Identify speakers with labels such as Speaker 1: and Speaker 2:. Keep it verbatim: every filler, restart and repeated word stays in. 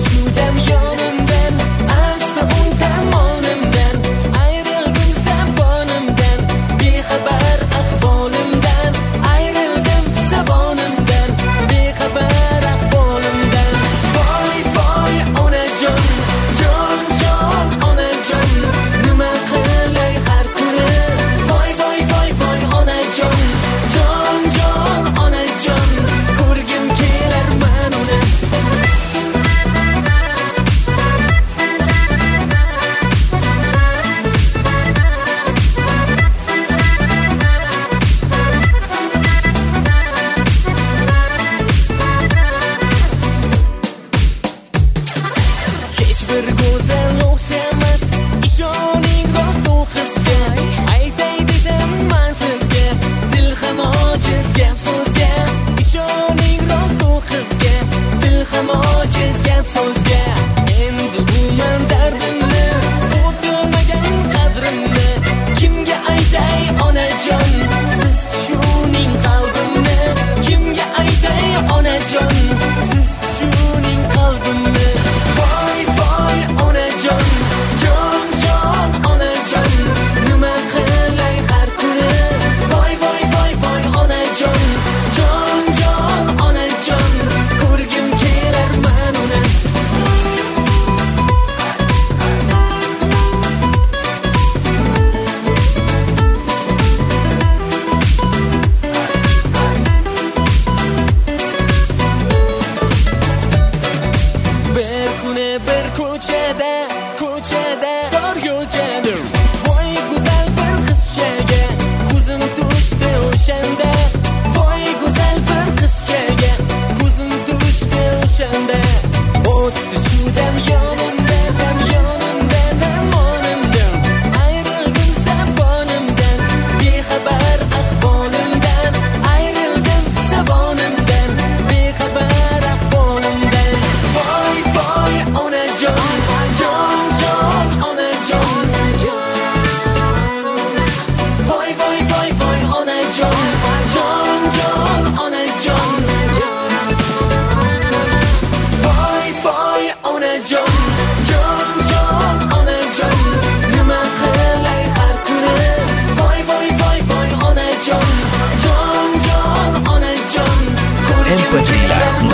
Speaker 1: tushudam yonimdan, asta o'ng tomonimdan, ayrildim zabonimdan, bexabar ahvolimdan, ayrildim zabonimdan, bexabar ahvolimdan. Voy voy onajon, jon jon onajon, nima qilay har kuni? Voy voy voy voy onajon, jon jon onajon, ko'rgim kelar men uni. Hech bir go'zal o'xshamas, ishoning rost u qizga. Aytay desam man sizga, dil ham ojiz gap so'zga. Ishoning rost u qizga, dil ham ojiz gap so'zga. Endi bu men dardimni, u bilmagan qadrimni, kimga aytay onajon, siz tushuning qalbimni. Kimga aytay onajon, siz tushuning qalbimni. Voy voy onajon, jon jon onajon, nima qilay har kuni? Voy voy voy voy onajon, jon jon onajon, ko'rgim kelar men uni. Bir kuni bir ko'chada, ko'chada tor yo'lchada, voy go'zal bir qizchaga ko'zim tushdi o'shanda. Voy go'zal bir qizchaga ko'zim tushdi o'shanda. O'tdi shudam yonimdan, yonimdan, amonimdan, ayrildim zabonimdan, bexabar ahvolimdan, ayrildim zabonimdan, bexabar ahvolimdan. Voy voy onajon, jon jon onajon, voy voy voy voy onajon, jon jon onajon, voy voy onajon, jon jon onajon, nima qilay har kuni? Voy voy voy voy onajon, jon jon onajon, ko'rgim
Speaker 2: M P три lar